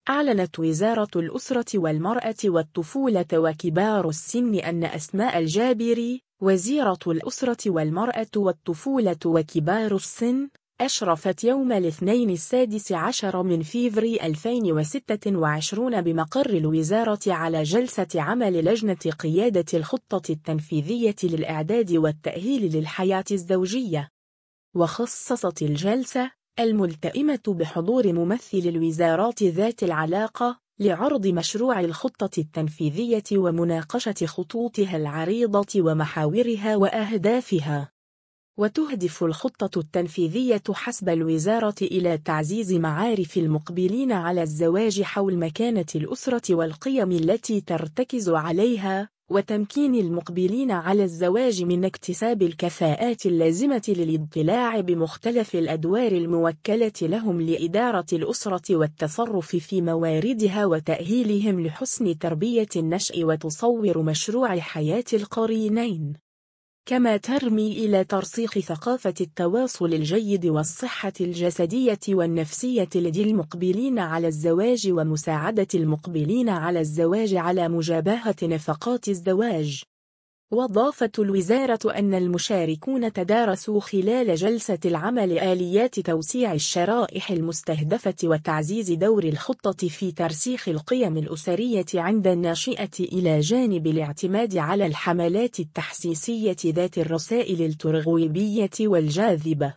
أعلنت وزارة الأسرة والمرأة والطفولة وكبار السن أن أسماء الجابري وزيرة الأسرة والمرأة والطفولة وكبار السن أشرفت يوم الاثنين 16 من فيفري 2026 بمقر الوزارة على جلسة عمل لجنة قيادة الخطة التنفيذية للإعداد والتأهيل للحياة الزوجية. وخصصت الجلسة الملتئمة بحضور ممثل الوزارات ذات العلاقة لعرض مشروع الخطة التنفيذية ومناقشة خطوطها العريضة ومحاورها وأهدافها. وتهدف الخطة التنفيذية حسب الوزارة إلى تعزيز معارف المقبلين على الزواج حول مكانة الأسرة والقيم التي ترتكز عليها، وتمكين المقبلين على الزواج من اكتساب الكفاءات اللازمة للاضطلاع بمختلف الأدوار الموكلة لهم لإدارة الأسرة والتصرف في مواردها وتأهيلهم لحسن تربية النشء وتصور مشروع حياة القرينين. كما ترمي إلى ترسيخ ثقافة التواصل الجيد والصحة الجسدية والنفسية لدى المقبلين على الزواج ومساعدة المقبلين على الزواج على مجابهة نفقات الزواج. وأضافت الوزارة أن المشاركون تدارسوا خلال جلسة العمل آليات توسيع الشرائح المستهدفة وتعزيز دور الخطة في ترسيخ القيم الأسرية عند الناشئة إلى جانب الاعتماد على الحملات التحسيسية ذات الرسائل الترغيبية والجاذبة.